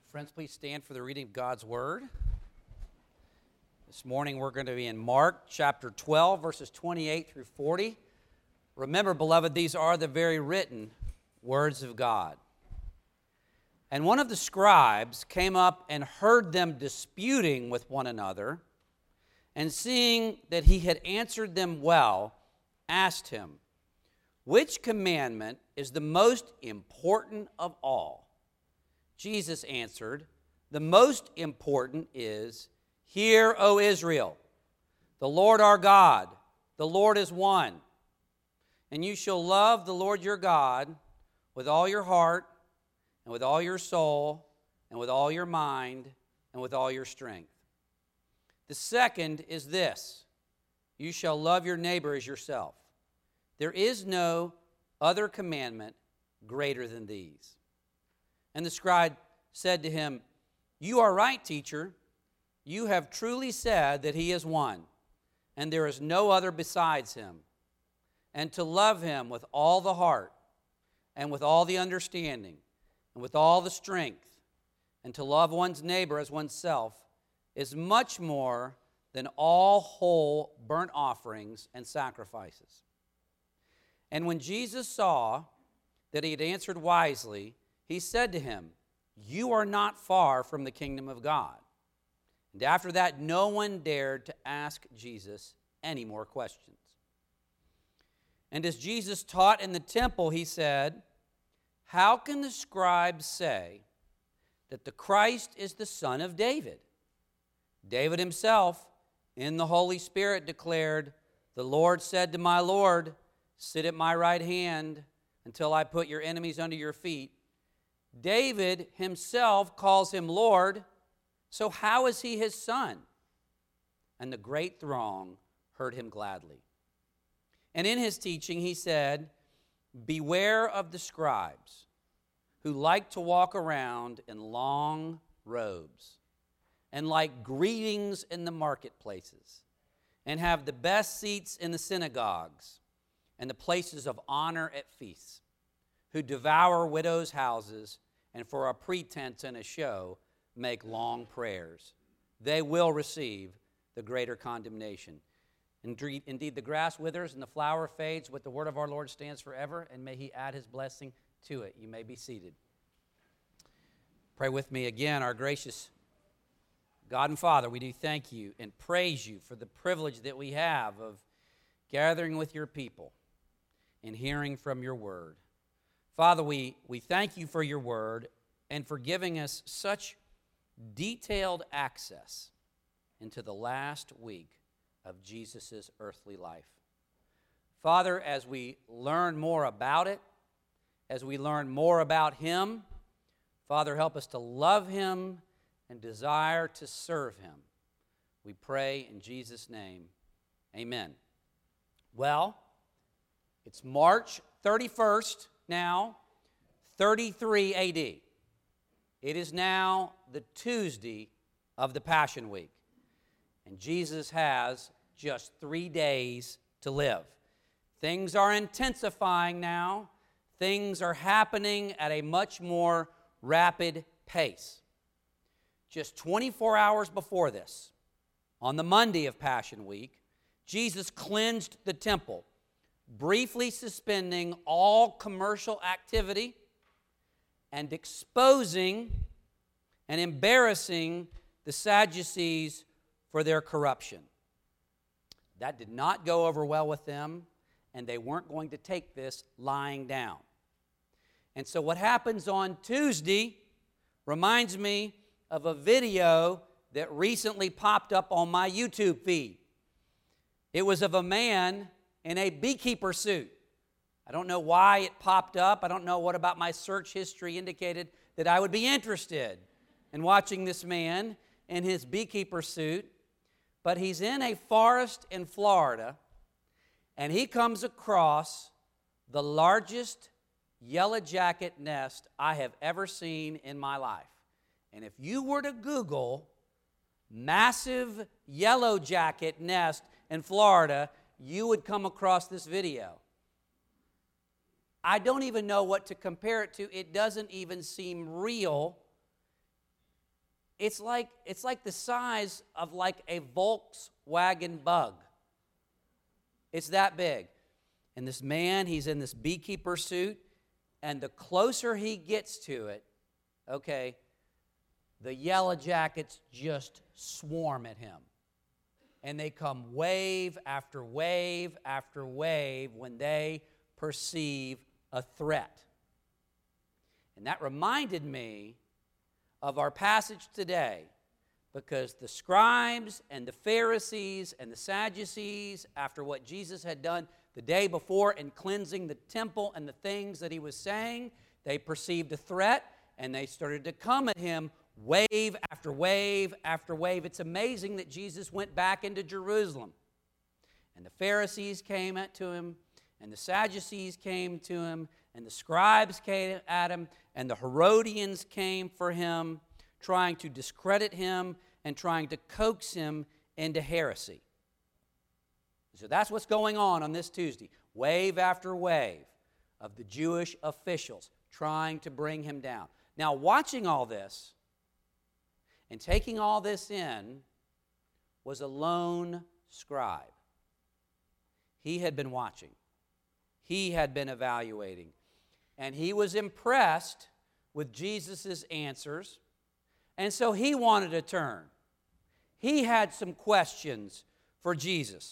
Friends, please stand for the reading of God's Word. This morning we're going to be in Mark chapter 12, verses 28 through 40. Remember, beloved, these are the very written words of God. And one of the scribes came up and heard them disputing with one another, and seeing that he had answered them well, asked him, "Which commandment is the most important of all?" Jesus answered, "The most important is, 'Hear, O Israel, the Lord our God, the Lord is one. And you shall love the Lord your God with all your heart, and with all your soul, and with all your mind, and with all your strength. The second is this: you shall love your neighbor as yourself. There is no other commandment greater than these." And the scribe said to him, "You are right, teacher. You have truly said that he is one, and there is no other besides him. And to love him with all the heart, and with all the understanding, and with all the strength, and to love one's neighbor as oneself is much more than all whole burnt offerings and sacrifices." And when Jesus saw that he had answered wisely, he said to him, "You are not far from the kingdom of God." And after that, no one dared to ask Jesus any more questions. And as Jesus taught in the temple, he said, "How can the scribes say that the Christ is the son of David? David himself, in the Holy Spirit, declared, 'The Lord said to my Lord, sit at my right hand until I put your enemies under your feet.' David himself calls him Lord, so how is he his son?" And the great throng heard him gladly. And in his teaching he said, "Beware of the scribes who like to walk around in long robes and like greetings in the marketplaces and have the best seats in the synagogues and the places of honor at feasts, who devour widows' houses and for a pretense and a show make long prayers. They will receive the greater condemnation. Indeed, the grass withers and the flower fades, but the word of our Lord stands forever, and may he add his blessing to it." You may be seated. Pray with me again. Our gracious God and Father, we do thank you and praise you for the privilege that we have of gathering with your people and hearing from your word. Father, we thank you for your word and for giving us such detailed access into the last week of Jesus' earthly life. Father, as we learn more about it, as we learn more about him, Father, help us to love him and desire to serve him. We pray in Jesus' name, amen. Well, it's March 31st now, 33 AD. It is now the Tuesday of the Passion Week, and Jesus has just 3 days to live. Things are intensifying now. Things are happening at a much more rapid pace. Just 24 hours before this, on the Monday of Passion Week, Jesus cleansed the temple, briefly suspending all commercial activity and exposing and embarrassing the Sadducees for their corruption. That did not go over well with them, and they weren't going to take this lying down. And so what happens on Tuesday reminds me of a video that recently popped up on my YouTube feed. It was of a man in a beekeeper suit. I don't know why it popped up. I don't know what about my search history indicated that I would be interested in watching this man in his beekeeper suit. But he's in a forest in Florida, and he comes across the largest yellow jacket nest I have ever seen in my life. And if you were to Google massive yellow jacket nest in Florida, you would come across this video. I don't even know what to compare it to. It doesn't even seem real. it's like the size of like a Volkswagen Bug. It's that big. And this man, he's in this beekeeper suit, and the closer he gets to it, okay, the yellow jackets just swarm at him. And they come wave after wave after wave when they perceive a threat. And that reminded me of our passage today, because the scribes and the Pharisees and the Sadducees, after what Jesus had done the day before in cleansing the temple and the things that he was saying, they perceived a threat and they started to come at him wave after wave after wave. It's amazing that Jesus went back into Jerusalem. And the Pharisees came to him, and the Sadducees came to him, and the scribes came at him, and the Herodians came for him, trying to discredit him and trying to coax him into heresy. So that's what's going on this Tuesday. Wave after wave of the Jewish officials trying to bring him down. Now, watching all this and taking all this in was a lone scribe. He had been watching. He had been evaluating. And he was impressed with Jesus' answers. And so he wanted to turn. He had some questions for Jesus.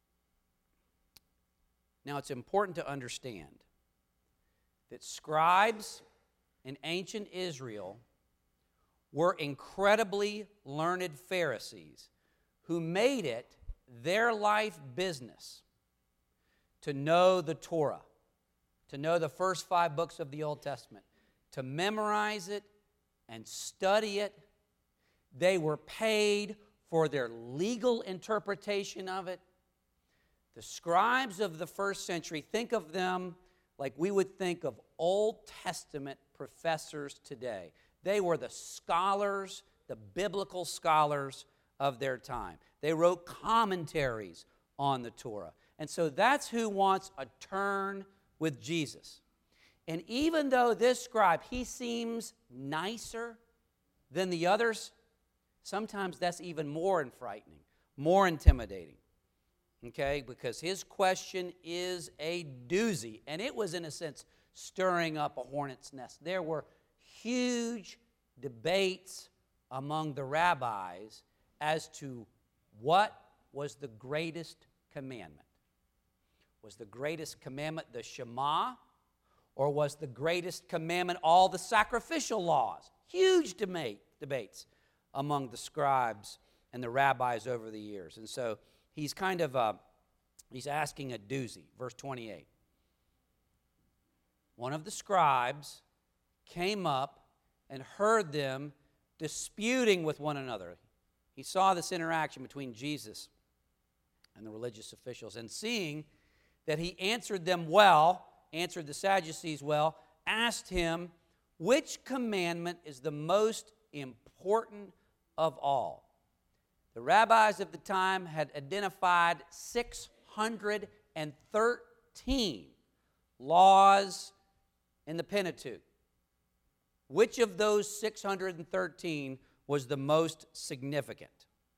Now, it's important to understand that scribes in ancient Israel were incredibly learned Pharisees who made it their life business to know the Torah, to know the first 5 books of the Old Testament, to memorize it and study it. They were paid for their legal interpretation of it. The scribes of the first century, think of them like we would think of Old Testament professors today. They were the scholars, the biblical scholars of their time. They wrote commentaries on the Torah. And so that's who wants a turn with Jesus. And even though this scribe, he seems nicer than the others, sometimes that's even more frightening, more intimidating. Okay, because his question is a doozy. And it was, in a sense, stirring up a hornet's nest. There were huge debates among the rabbis as to what was the greatest commandment. Was the greatest commandment the Shema, or was the greatest commandment all the sacrificial laws? Huge debates among the scribes and the rabbis over the years. And so he's kind of he's asking a doozy. Verse 28. One of the scribes came up and heard them disputing with one another. He saw this interaction between Jesus and the religious officials, and seeing that he answered them well, answered the Sadducees well, asked him, which commandment is the most important of all? The rabbis of the time had identified 613 laws in the Pentateuch. Which of those 613 was the most significant?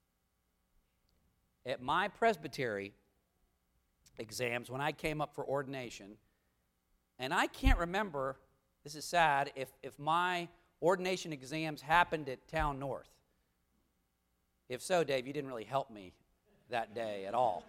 At my presbytery exams, when I came up for ordination, and I can't remember, this is sad, if my ordination exams happened at Town North. If so, Dave, you didn't really help me that day at all.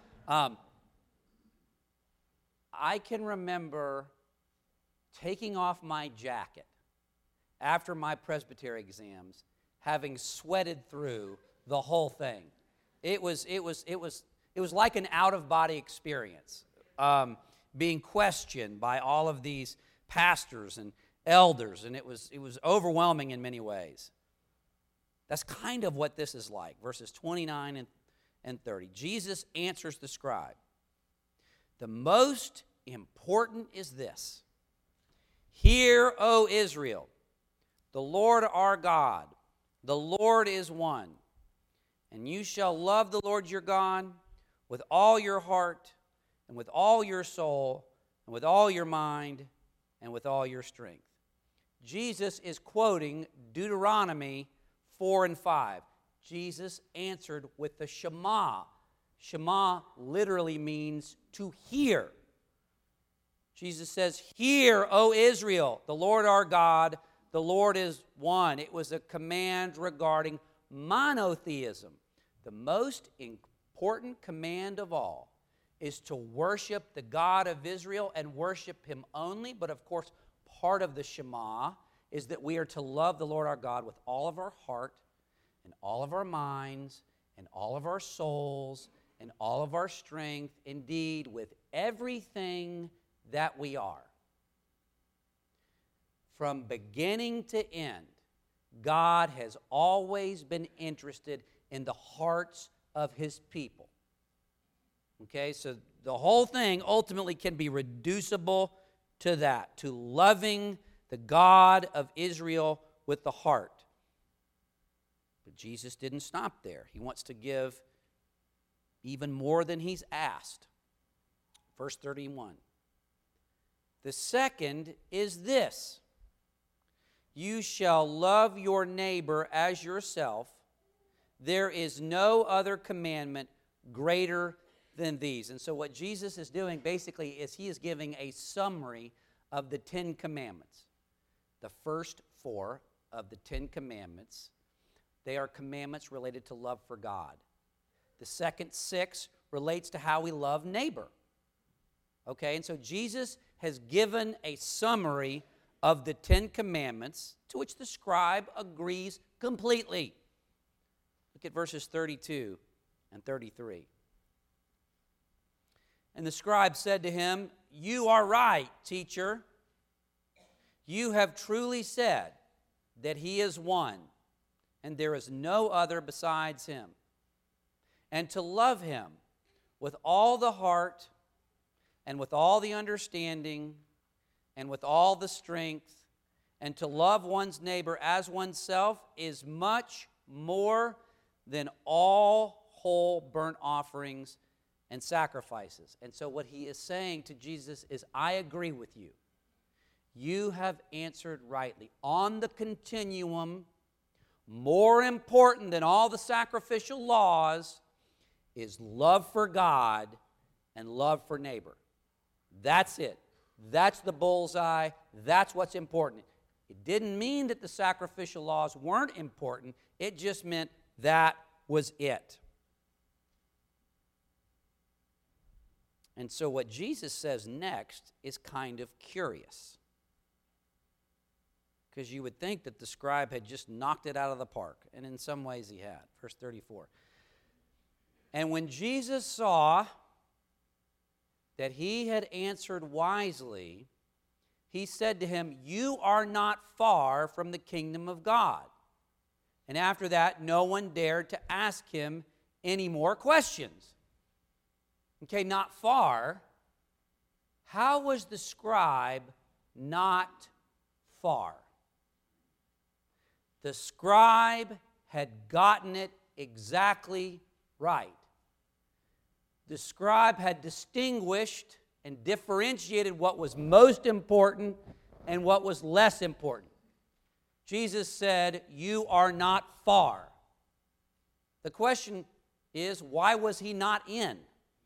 I can remember taking off my jacket after my presbytery exams, having sweated through the whole thing. It was like an out-of-body experience, being questioned by all of these pastors and elders, and it was overwhelming in many ways. That's kind of what this is like, verses 29 and 30. Jesus answers the scribe. The most important is this. Hear, O Israel, the Lord our God, the Lord is one. And you shall love the Lord your God with all your heart and with all your soul and with all your mind and with all your strength. Jesus is quoting Deuteronomy 4 and 5. Jesus answered with the Shema. Shema literally means to hear. Jesus says, "Hear, O Israel, the Lord our God, the Lord is one." It was a command regarding monotheism. The most important command of all is to worship the God of Israel and worship Him only. But of course, part of the Shema is that we are to love the Lord our God with all of our heart and all of our minds and all of our souls and all of our strength, indeed, with everything that we are. From beginning to end, God has always been interested in the hearts of His people. Okay, so the whole thing ultimately can be reducible to that, to loving the God of Israel with the heart. But Jesus didn't stop there. He wants to give even more than He's asked. Verse 31. The second is this: you shall love your neighbor as yourself. There is no other commandment greater than these. And so what Jesus is doing basically is He is giving a summary of the 10 commandments. The first 4 of the 10 commandments, they are commandments related to love for God. The second 6 relates to how we love neighbor. Okay, and so Jesus has given a summary of the 10 commandments, to which the scribe agrees completely. Look at verses 32 and 33. And the scribe said to him, "You are right, teacher. You have truly said that He is one, and there is no other besides Him. And to love Him with all the heart and with all the understanding and with all the strength, and to love one's neighbor as oneself is much more than all whole burnt offerings and sacrifices." And so what He is saying to Jesus is, I agree with you. You have answered rightly. On the continuum, more important than all the sacrificial laws is love for God and love for neighbor. That's it. That's the bullseye. That's what's important. It didn't mean that the sacrificial laws weren't important. It just meant that was it. And so what Jesus says next is kind of curious, because you would think that the scribe had just knocked it out of the park, and in some ways he had. Verse 34. And when Jesus saw that he had answered wisely, He said to him, "You are not far from the kingdom of God." And after that, no one dared to ask him any more questions. Okay, not far. How was the scribe not far? The scribe had gotten it exactly right. The scribe had distinguished and differentiated what was most important and what was less important. Jesus said, "You are not far." The question is, why was he not in?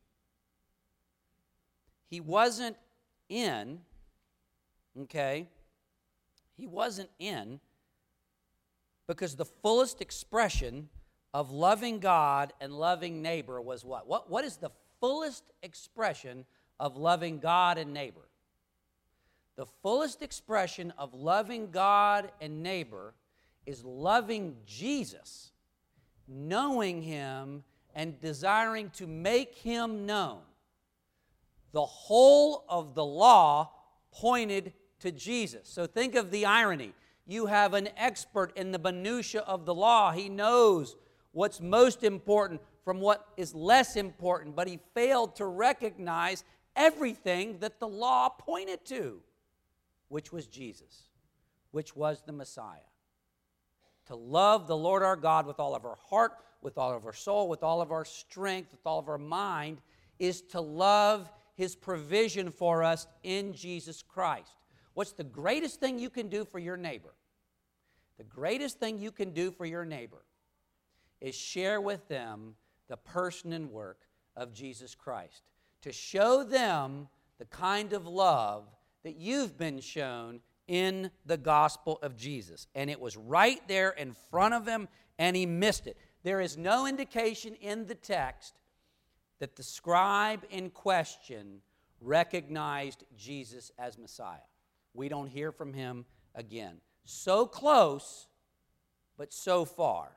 He wasn't in, okay? He wasn't in because the fullest expression of loving God and loving neighbor was what? What is the fullest expression of loving God and neighbor? The fullest expression of loving God and neighbor is loving Jesus, knowing Him, and desiring to make Him known. The whole of the law pointed to Jesus. So think of the irony. You have an expert in the minutiae of the law. He knows what's most important from what is less important, but he failed to recognize everything that the law pointed to, which was Jesus, which was the Messiah. To love the Lord our God with all of our heart, with all of our soul, with all of our strength, with all of our mind, is to love His provision for us in Jesus Christ. What's the greatest thing you can do for your neighbor? The greatest thing you can do for your neighbor is share with them the person and work of Jesus Christ, to show them the kind of love that you've been shown in the gospel of Jesus. And it was right there in front of him, and he missed it. There is no indication in the text that the scribe in question recognized Jesus as Messiah. We don't hear from him again. So close, but so far.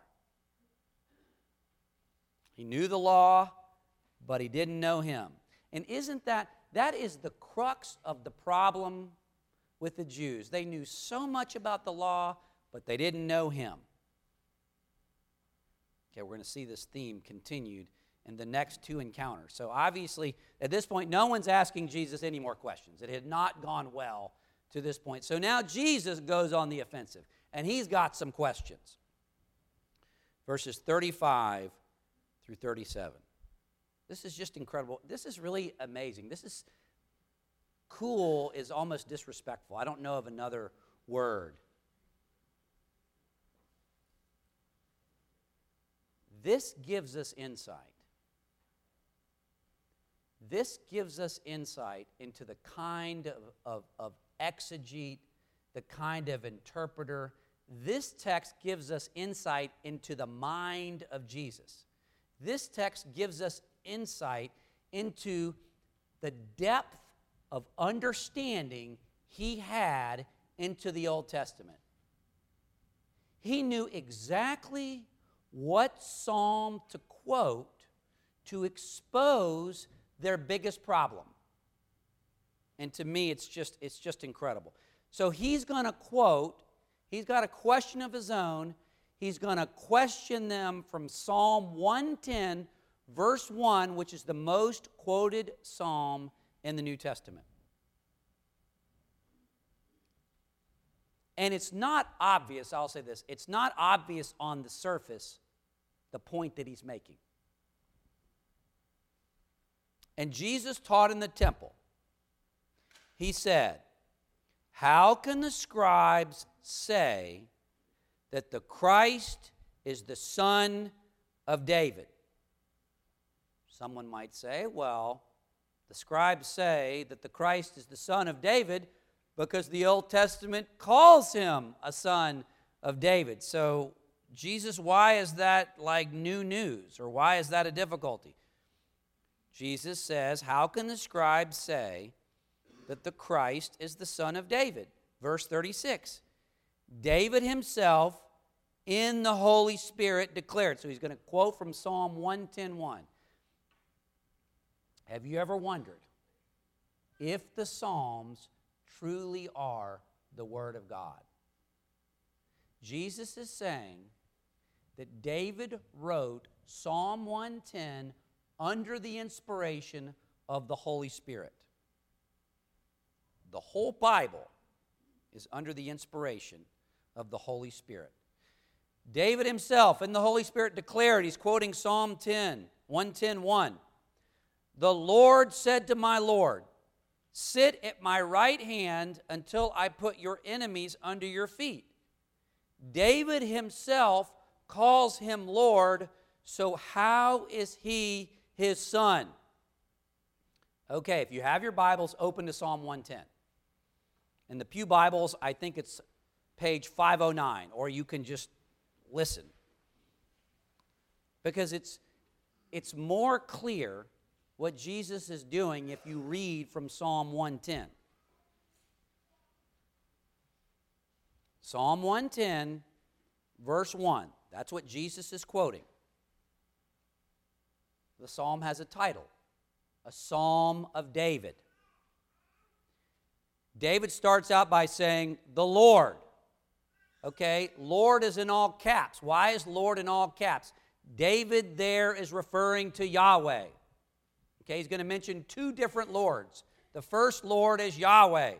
He knew the law, but he didn't know him. And isn't that is the crux of the problem with the Jews? They knew so much about the law, but they didn't know him. Okay, we're going to see this theme continued in the next two encounters. So obviously, at this point, no one's asking Jesus any more questions. It had not gone well to this point. So now Jesus goes on the offensive, and he's got some questions. Verses 35 through 37. This is just incredible. This is really amazing. This is cool is almost disrespectful. I don't know of another word. This gives us insight. This gives us insight into the kind of exegete, the kind of interpreter. This text gives us insight into the mind of Jesus. This text gives us insight into the depth of understanding he had into the Old Testament. He knew exactly what psalm to quote to expose their biggest problem. And to me, it's just incredible. So he's going to quote, he's got a question of his own. He's going to question them from Psalm 110, verse 1, which is the most quoted psalm in the New Testament. And it's not obvious, I'll say this, it's not obvious on the surface the point that he's making. And Jesus taught in the temple. He said, "How can the scribes say that the Christ is the Son of David?" Someone might say, well, the scribes say that the Christ is the Son of David because the Old Testament calls him a son of David. So, Jesus, why is that like new news? Or why is that a difficulty? Jesus says, how can the scribes say that the Christ is the Son of David? Verse 36. David himself in the Holy Spirit declared. So he's going to quote from Psalm 110:1. Have you ever wondered if the Psalms truly are the Word of God? Jesus is saying that David wrote Psalm 110 under the inspiration of the Holy Spirit. The whole Bible is under the inspiration of the Holy Spirit. David himself in the Holy Spirit declared, he's quoting Psalm 110:1. The Lord said to my Lord, sit at my right hand until I put your enemies under your feet. David himself calls him Lord, so how is he his son? Okay, if you have your Bibles, open to Psalm 110. In the Pew Bibles, I think it's page 509, or you can just listen. Because it's more clear what Jesus is doing if you read from Psalm 110. Psalm 110, verse 1. That's what Jesus is quoting. The psalm has a title, a Psalm of David. David starts out by saying, the Lord. Okay, Lord is in all caps. Why is Lord in all caps? David there is referring to Yahweh. Okay, he's going to mention two different Lords. The first Lord is Yahweh.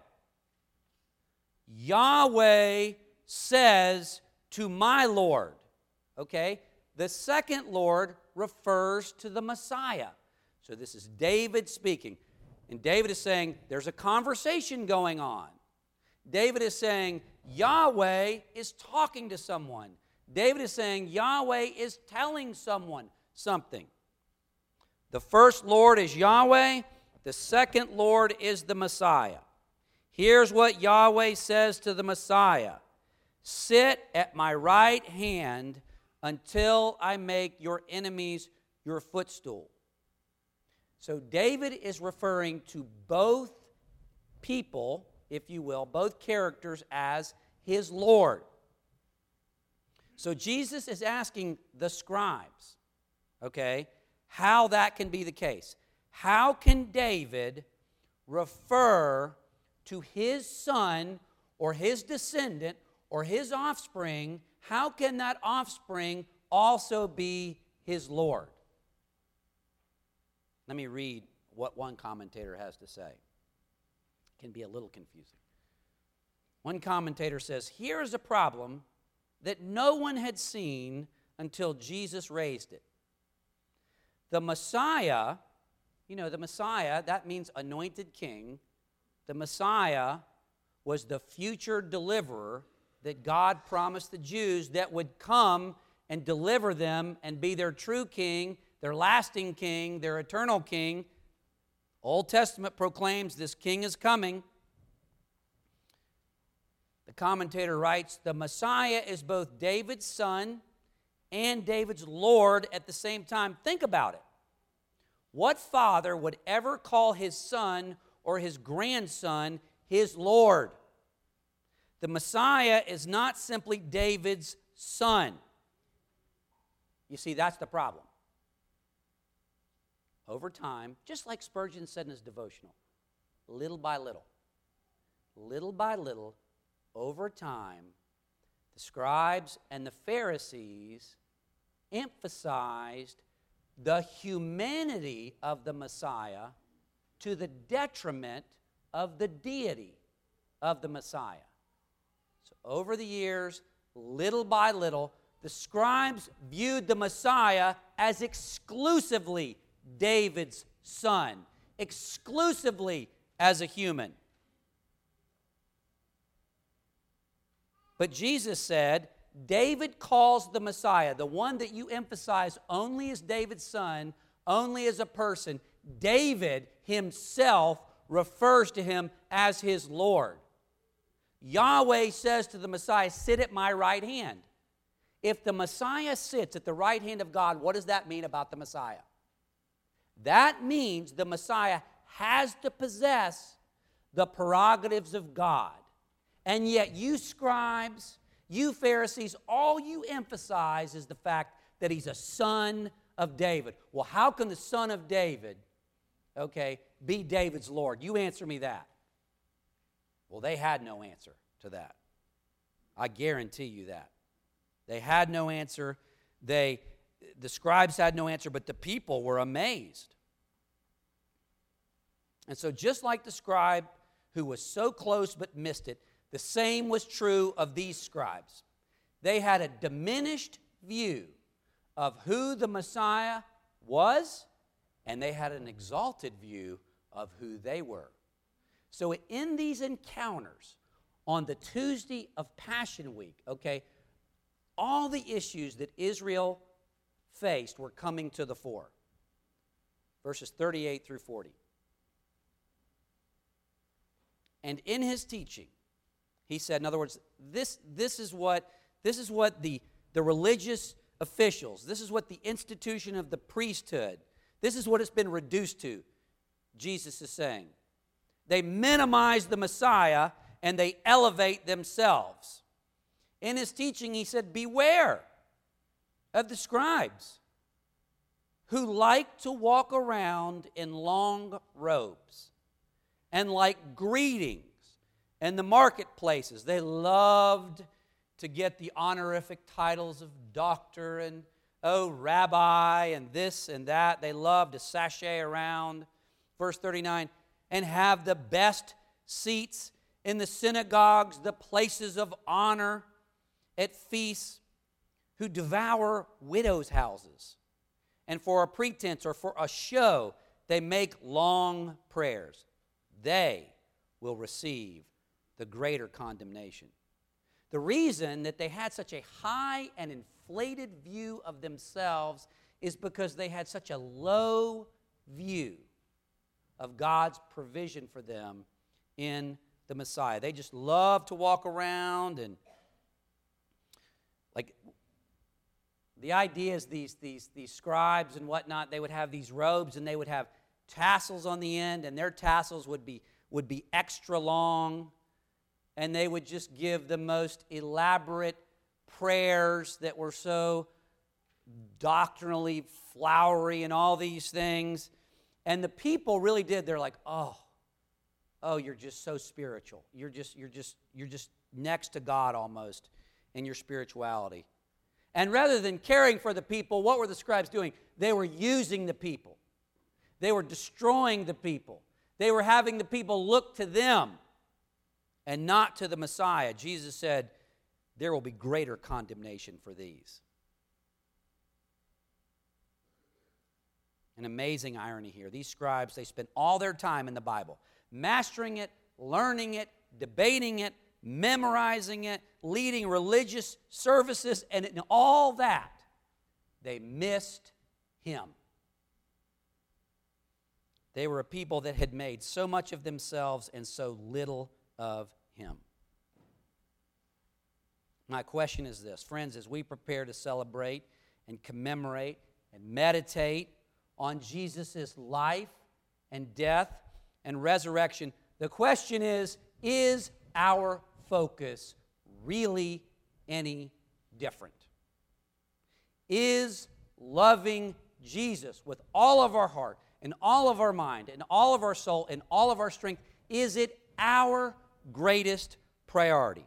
Yahweh says to my Lord. Okay, the second Lord refers to the Messiah. So this is David speaking. And David is saying, there's a conversation going on. David is saying Yahweh is talking to someone. David is saying Yahweh is telling someone something. The first Lord is Yahweh. The second Lord is the Messiah. Here's what Yahweh says to the Messiah. Sit at my right hand until I make your enemies your footstool. So David is referring to both people, if you will, both characters as his Lord. So Jesus is asking the scribes, okay, how that can be the case. How can David refer to his son or his descendant or his offspring? How can that offspring also be his Lord? Let me read what one commentator has to say. It can be a little confusing. One commentator says, here is a problem that no one had seen until Jesus raised it. The Messiah, the Messiah, that means anointed king. The Messiah was the future deliverer that God promised the Jews that would come and deliver them and be their true king, their lasting king, their eternal king. Old Testament proclaims this king is coming. The commentator writes, the Messiah is both David's son and David's Lord at the same time. Think about it. What father would ever call his son or his grandson his Lord? The Messiah is not simply David's son. You see, that's the problem. Over time, just like Spurgeon said in his devotional, little by little, over time, the scribes and the Pharisees emphasized the humanity of the Messiah to the detriment of the deity of the Messiah. So over the years, little by little, the scribes viewed the Messiah as exclusively David's son, exclusively as a human. But Jesus said, David calls the Messiah, the one that you emphasize only as David's son, only as a person. David himself refers to him as his Lord. Yahweh says to the Messiah, sit at my right hand. If the Messiah sits at the right hand of God, what does that mean about the Messiah? That means the Messiah has to possess the prerogatives of God. And yet you scribes, you Pharisees, all you emphasize is the fact that he's a son of David. Well, how can the son of David, be David's Lord? You answer me that. Well, they had no answer to that. I guarantee you that. They had no answer. The scribes had no answer, but the people were amazed. And so just like the scribe who was so close but missed it, the same was true of these scribes. They had a diminished view of who the Messiah was, and they had an exalted view of who they were. So in these encounters on the Tuesday of Passion Week, all the issues that Israel faced were coming to the fore. Verses 38 through 40. And in his teaching, he said, in other words, this is what the religious officials, this is what the institution of the priesthood, this is what it's been reduced to, Jesus is saying. They minimize the Messiah and they elevate themselves. In his teaching, he said, beware of the scribes who like to walk around in long robes and like greetings in the marketplaces. They loved to get the honorific titles of doctor and, rabbi and this and that. They loved to sashay around. Verse 39, and have the best seats in the synagogues, the places of honor at feasts, who devour widows' houses. And for a pretense or for a show, they make long prayers. They will receive the greater condemnation. The reason that they had such a high and inflated view of themselves is because they had such a low view of God's provision for them in the Messiah. They just loved to walk around and like the idea is these scribes and whatnot, they would have these robes and they would have tassels on the end, and their tassels would be extra long, and they would just give the most elaborate prayers that were so doctrinally flowery and all these things. And the people really did. They're like, oh, you're just so spiritual. You're just next to God almost in your spirituality. And rather than caring for the people, what were the scribes doing? They were using the people. They were destroying the people. They were having the people look to them and not to the Messiah. Jesus said, there will be greater condemnation for these. An amazing irony here. These scribes, they spent all their time in the Bible, mastering it, learning it, debating it, memorizing it, leading religious services, and in all that, they missed Him. They were a people that had made so much of themselves and so little of Him. My question is this, friends, as we prepare to celebrate and commemorate and meditate on Jesus' life and death and resurrection, the question is our focus really any different? Is loving Jesus with all of our heart and all of our mind and all of our soul and all of our strength, is it our greatest priority?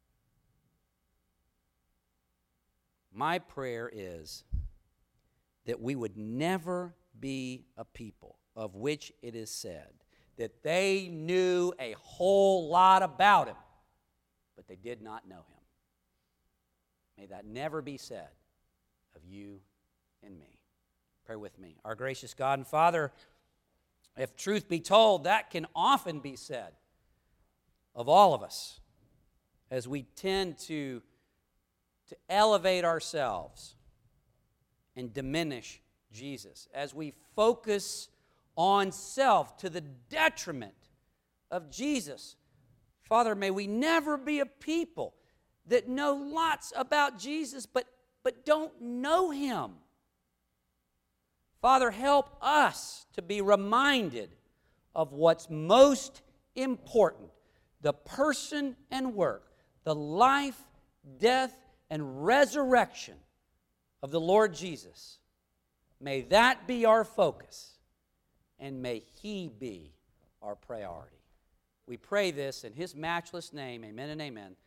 My prayer is that we would never be a people of which it is said that they knew a whole lot about Him, but they did not know Him. May that never be said of you and me. Pray with me. Our gracious God and Father, if truth be told, that can often be said of all of us as we tend to elevate ourselves and diminish Jesus, as we focus on self to the detriment of Jesus. Father, may we never be a people that know lots about Jesus but don't know Him. Father, help us to be reminded of what's most important, the person and work, the life, death, and resurrection of the Lord Jesus. May that be our focus, and may He be our priority. We pray this in His matchless name. Amen and amen.